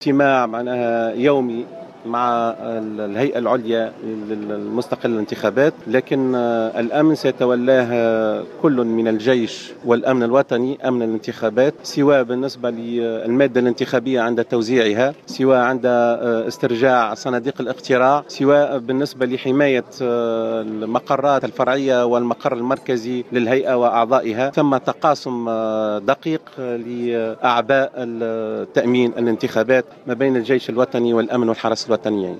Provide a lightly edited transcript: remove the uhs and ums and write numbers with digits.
اجتماع معناها يومي مع الهيئة العليا المستقلة للانتخابات، لكن الأمن سيتولاه كل من الجيش والأمن الوطني، أمن الانتخابات، سواء بالنسبة للمادة الانتخابية عند توزيعها، سواء عند استرجاع صناديق الاقتراع، سواء بالنسبة لحماية المقرات الفرعية والمقر المركزي للهيئة وأعضائها. ثم تقاسم دقيق لأعباء التأمين الانتخابات ما بين الجيش الوطني والأمن والحرس الوطنيين.